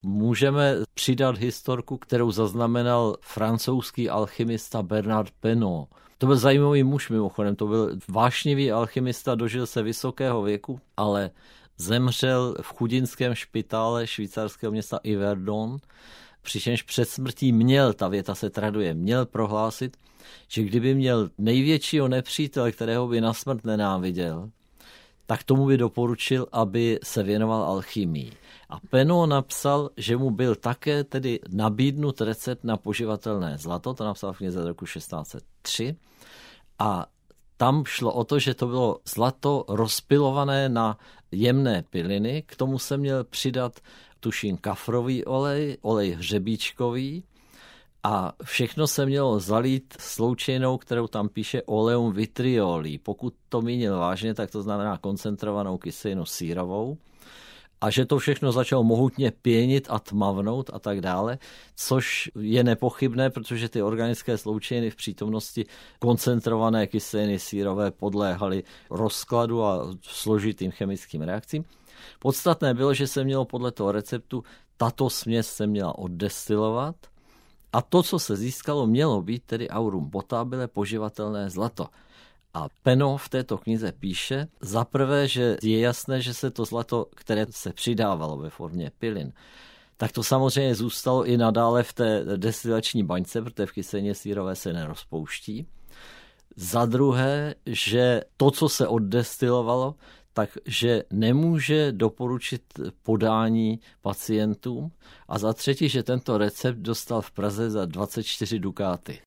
můžeme přidat historku, kterou zaznamenal francouzský alchymista Bernard Penot. To byl zajímavý muž mimochodem, to byl vášnivý alchymista, dožil se vysokého věku, ale zemřel v chudinském špitále švýcarského města Yverdon, přičemž před smrtí měl, ta věta se traduje, měl prohlásit, že kdyby měl největšího nepřítele, kterého by na smrt nenáviděl, tak tomu by doporučil, aby se věnoval alchymii. A Penot napsal, že mu byl také tedy nabídnut recept na poživatelné zlato, to napsal v knize z roku 1603, a tam šlo o to, že to bylo zlato rozpilované na jemné piliny, k tomu se měl přidat, tuším, kafrový olej, olej hřebíčkový, a všechno se mělo zalít sloučenou, kterou tam píše oleum vitrioli. Pokud to mínil vážně, tak to znamená koncentrovanou kyselinu sírovou. A že to všechno začalo mohutně pěnit a tmavnout a tak dále, což je nepochybné, protože ty organické sloučeniny v přítomnosti koncentrované kyseliny sírové podléhaly rozkladu a složitým chemickým reakcím. Podstatné bylo, že se mělo podle toho receptu, tato směs se měla oddestilovat, a to, co se získalo, mělo být tedy aurum potabile, poživatelné zlato. A Penot v této knize píše, zaprvé, že je jasné, že se to zlato, které se přidávalo ve formě pilin, tak to samozřejmě zůstalo i nadále v té destilační baňce, protože v kyselině sírové se nerozpouští. Za druhé, že to, co se oddestilovalo, takže nemůže doporučit podání pacientům. A za třetí, že tento recept dostal v Praze za 24 dukáty.